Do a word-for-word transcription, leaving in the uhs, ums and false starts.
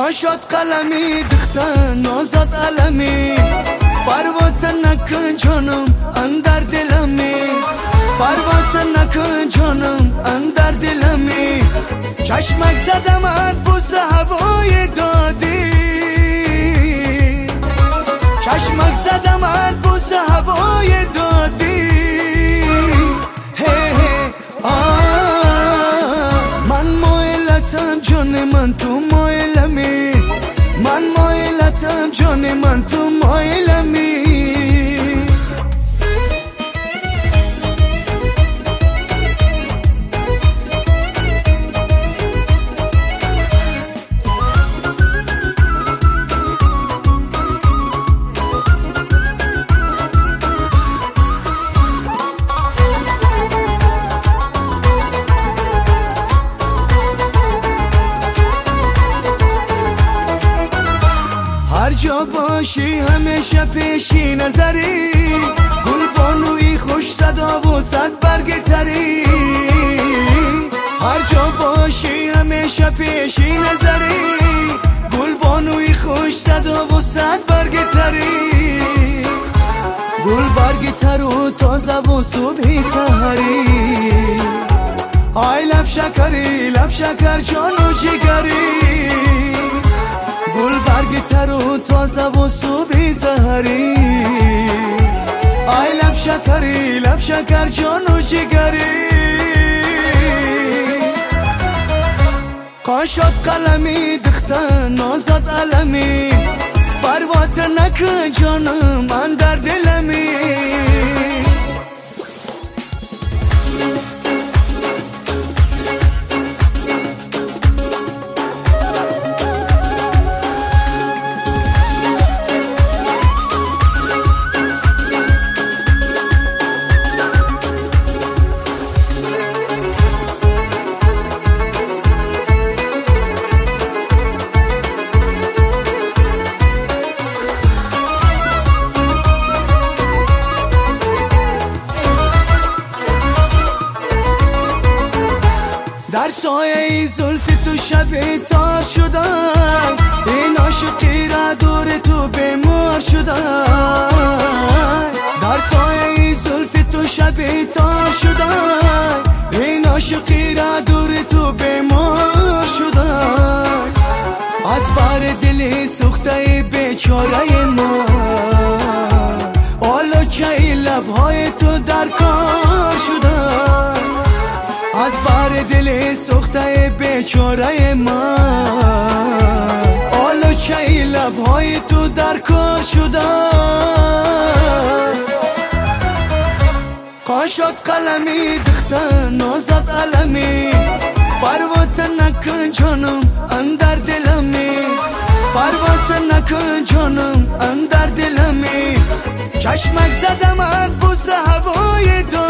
کاشات قلمی دختن نازد علمی پروات نکن جانم اندر دلمی پروات نکن جانم اندر دلمی چشمک زدمت بوس هوای دادی چشمک زدمت بوس هوای دادی هی هی آه من مایلتم جان من تو مایلمی من مایلتم جان من تو مایلمی هر جا باشی همیشه پیشی نظری گل بانوی خوش صدا و صد برگ تری هر جا باشی همیشه پیشی نظری گل بانوی خوش صدا و صد برگ تری گل برگ تر و تازه و صبحی سحری آی لب شکری لب شکر جان و جگری گل برگ تر و تازه و صبحی سحری آی لب شکری لب شکر جان و جگری کاشات قلمی دختن نازد علمی پروات نکن جانم من در دلمی در سایه زلف تو شب تار شدن این عاشقی را دور تو بیمار شدن در سایه زلف تو شب تار شدن این عاشقی را دور تو بیمار شدن از بار دل سوخته بیچاره ما حالا که لبهای تو در کار شدن از بار دل سوخته بیچاره من حالا که لبهای تو در کار شدن کاشات قلمی دختن نازد علمی پروات نکن جانم اندر دلمی پروات نکن جانم اندر دلمی چشمک زدمت بوس هوای دادی